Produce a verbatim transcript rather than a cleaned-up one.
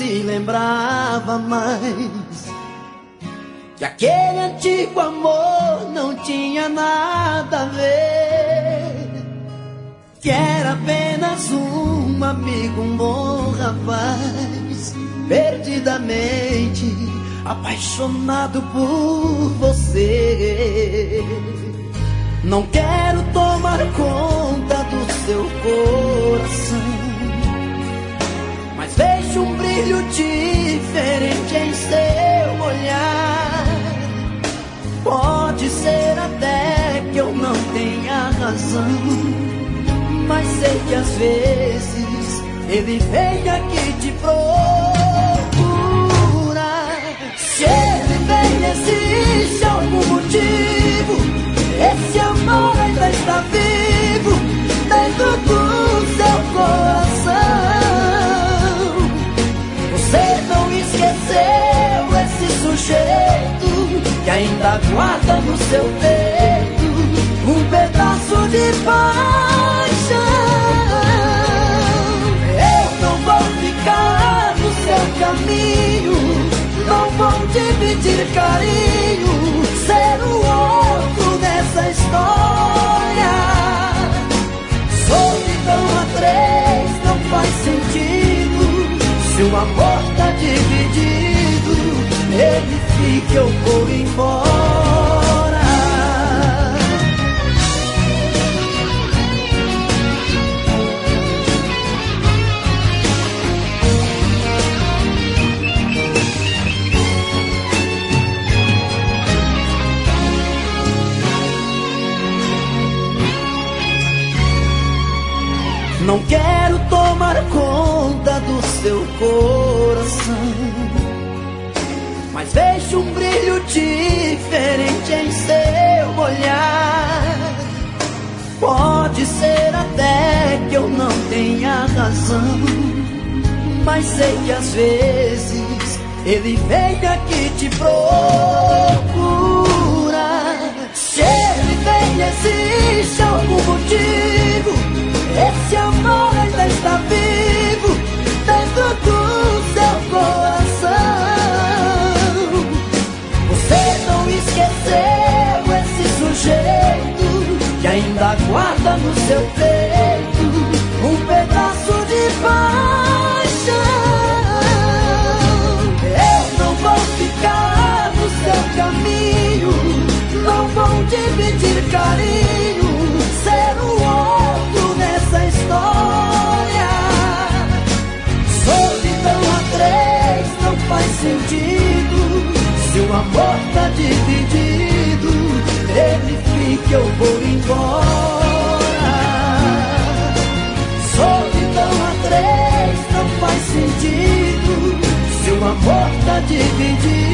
se lembrava mais que aquele antigo amor não tinha nada a ver, que era apenas um amigo, um bom rapaz, perdidamente apaixonado por você. Não quero tomar conta do seu coração, mas vejo um brilho diferente em seu olhar. Pode ser até que eu não tenha razão, mas sei que às vezes ele vem aqui te procurar. Se ele vem, existe algum motivo. Esse amor ainda está vivo dentro do seu coração. Você não esqueceu esse sujeito que ainda guarda no seu peito um pedaço de paixão. Eu não vou ficar no seu caminho, não vou dividir carinho, ser o outro nessa história. Solidão a três não faz sentido. Se o amor tá dividido, ele fica, eu vou embora. Não quero tomar conta do seu coração, mas vejo um brilho diferente em seu olhar. Pode ser até que eu não tenha razão, mas sei que às vezes ele vem aqui te procurar. Se ele vem, existe algum motivo. Esse amor ainda está vivo dentro do seu coração. Você não esqueceu esse sujeito que ainda guarda no seu peito um pedaço de paixão. Eu não vou ficar no seu caminho, não vou dividir carinho, ser o outro nessa história. Solidão a três não faz sentido. Se o amor tá dividido, ele fica, eu vou embora. Solidão a três não faz sentido. Se o amor tá dividido,